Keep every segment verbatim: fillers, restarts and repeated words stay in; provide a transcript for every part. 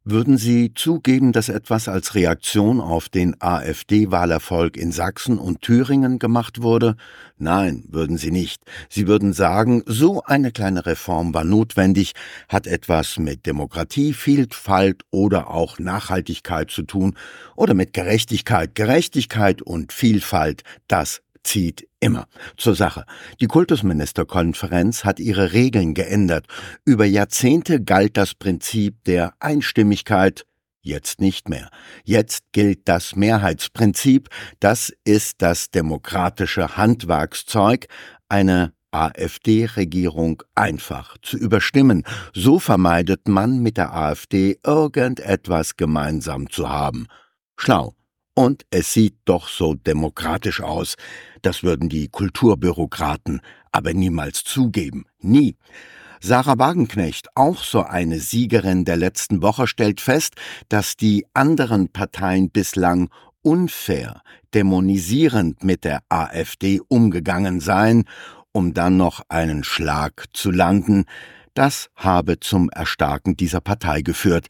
Würden Sie zugeben, dass etwas als Reaktion auf den AfD-Wahlerfolg in Sachsen und Thüringen gemacht wurde? Nein, würden Sie nicht. Sie würden sagen, so eine kleine Reform war notwendig, hat etwas mit Demokratie, Vielfalt oder auch Nachhaltigkeit zu tun oder mit Gerechtigkeit. Gerechtigkeit und Vielfalt, das zieht immer. Zur Sache. Die Kultusministerkonferenz hat ihre Regeln geändert. Über Jahrzehnte galt das Prinzip der Einstimmigkeit, jetzt nicht mehr. Jetzt gilt das Mehrheitsprinzip. Das ist das demokratische Handwerkszeug, eine AfD-Regierung einfach zu überstimmen. So vermeidet man mit der AfD irgendetwas gemeinsam zu haben. Schlau. Und es sieht doch so demokratisch aus. Das würden die Kulturbürokraten aber niemals zugeben. Nie. Sarah Wagenknecht, auch so eine Siegerin der letzten Woche, stellt fest, dass die anderen Parteien bislang unfair, dämonisierend mit der AfD umgegangen seien, um dann noch einen Schlag zu landen. Das habe zum Erstarken dieser Partei geführt.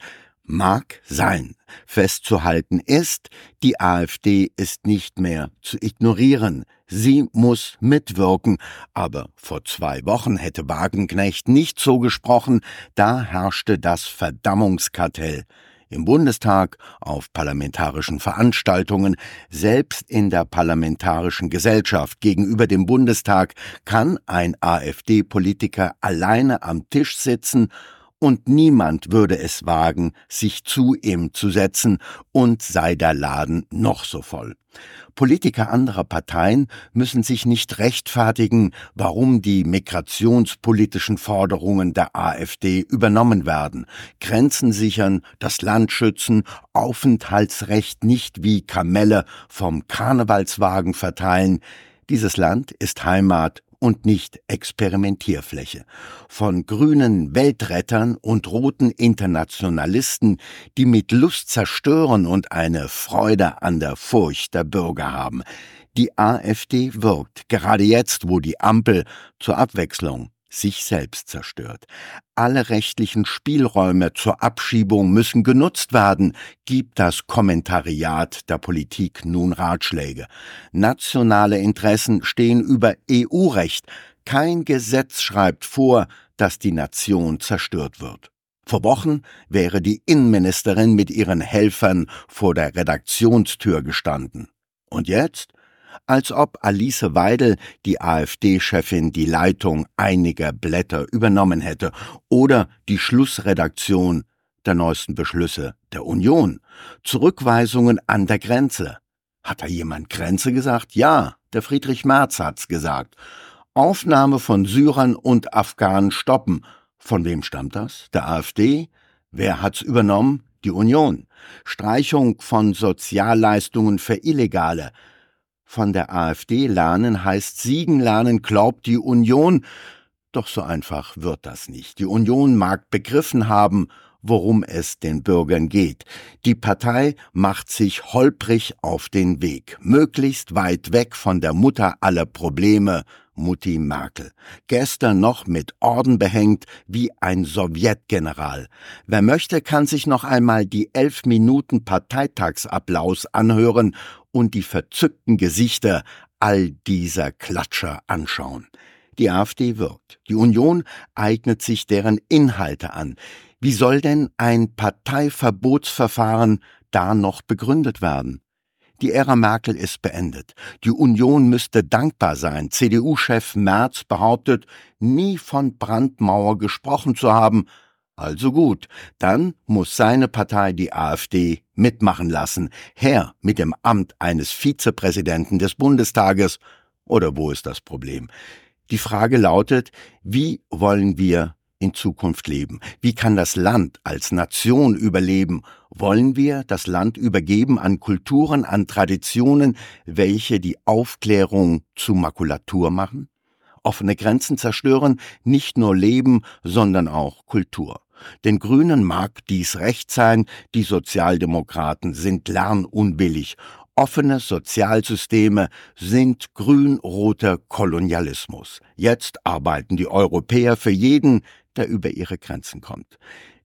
Mag sein. Festzuhalten ist, die AfD ist nicht mehr zu ignorieren. Sie muss mitwirken. Aber vor zwei Wochen hätte Wagenknecht nicht so gesprochen. Da herrschte das Verdammungskartell. Im Bundestag, auf parlamentarischen Veranstaltungen, selbst in der Parlamentarischen Gesellschaft gegenüber dem Bundestag kann ein AfD-Politiker alleine am Tisch sitzen und niemand würde es wagen, sich zu ihm zu setzen, und sei der Laden noch so voll. Politiker anderer Parteien müssen sich nicht rechtfertigen, warum die migrationspolitischen Forderungen der AfD übernommen werden. Grenzen sichern, das Land schützen, Aufenthaltsrecht nicht wie Kamelle vom Karnevalswagen verteilen. Dieses Land ist Heimat und nicht Experimentierfläche. Von grünen Weltrettern und roten Internationalisten, die mit Lust zerstören und eine Freude an der Furcht der Bürger haben. Die AfD wirkt, gerade jetzt, wo die Ampel zur Abwechslung sich selbst zerstört. Alle rechtlichen Spielräume zur Abschiebung müssen genutzt werden, gibt das Kommentariat der Politik nun Ratschläge. Nationale Interessen stehen über E U-Recht. Kein Gesetz schreibt vor, dass die Nation zerstört wird. Vor Wochen wäre die Innenministerin mit ihren Helfern vor der Redaktionstür gestanden. Und jetzt? Als ob Alice Weidel, die AfD-Chefin, die Leitung einiger Blätter übernommen hätte oder die Schlussredaktion der neuesten Beschlüsse der Union. Zurückweisungen an der Grenze. Hat da jemand Grenze gesagt? Ja, der Friedrich Merz hat's gesagt. Aufnahme von Syrern und Afghanen stoppen. Von wem stammt das? Der AfD? Wer hat's übernommen? Die Union. Streichung von Sozialleistungen für Illegale. Von der AfD lernen heißt siegen lernen, glaubt die Union. Doch so einfach wird das nicht. Die Union mag begriffen haben, worum es den Bürgern geht. Die Partei macht sich holprig auf den Weg, möglichst weit weg von der Mutter aller Probleme, Mutti Merkel. Gestern noch mit Orden behängt wie ein Sowjetgeneral. Wer möchte, kann sich noch einmal die elf Minuten Parteitagsapplaus anhören und die verzückten Gesichter all dieser Klatscher anschauen. Die AfD wirkt. Die Union eignet sich deren Inhalte an. Wie soll denn ein Parteiverbotsverfahren da noch begründet werden? Die Ära Merkel ist beendet. Die Union müsste dankbar sein. C D U-Chef Merz behauptet, nie von Brandmauer gesprochen zu haben. Also gut, dann muss seine Partei die AfD mitmachen lassen. Her mit dem Amt eines Vizepräsidenten des Bundestages. Oder wo ist das Problem? Die Frage lautet, wie wollen wir in Zukunft leben? Wie kann das Land als Nation überleben? Wollen wir das Land übergeben an Kulturen, an Traditionen, welche die Aufklärung zu Makulatur machen? Offene Grenzen zerstören nicht nur Leben, sondern auch Kultur. Den Grünen mag dies recht sein, die Sozialdemokraten sind lernunwillig. Offene Sozialsysteme sind grün-roter Kolonialismus. Jetzt arbeiten die Europäer für jeden, der über ihre Grenzen kommt.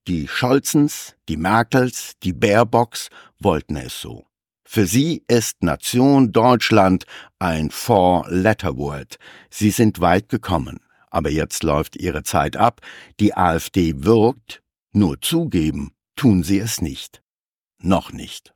Die Scholzens, die Merkels, die Baerbocks wollten es so. Für sie ist Nation Deutschland ein Four-Letter-Word. Sie sind weit gekommen. Aber jetzt läuft ihre Zeit ab. Die AfD wirkt, nur zugeben tun sie es nicht. Noch nicht.